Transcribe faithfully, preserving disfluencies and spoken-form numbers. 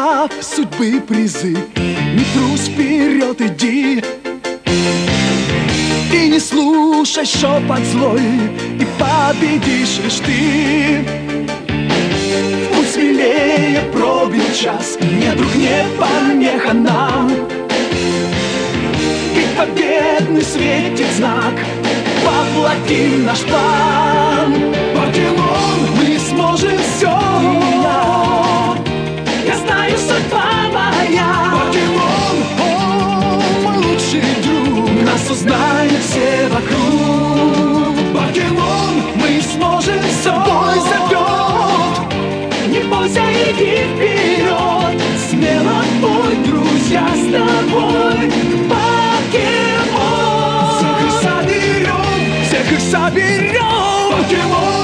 взяв судьбы призы, не трус, вперед иди. И не слушай шепот злой, и победишь лишь ты. Пусть смелее пробил час, не друг, не помеха нам. И победный светит знак, воплотим наш план. Покемон, мы сможем все. Я знаю, судьба моя. Покемон, о, мой лучший друг, нас узнают все вокруг. Покемон, мы сможем все. Бой зовет, не бойся, иди вперед. Смело бой, друзья, с тобой. Покемон, всех их соберем, всех их соберем. Покемон.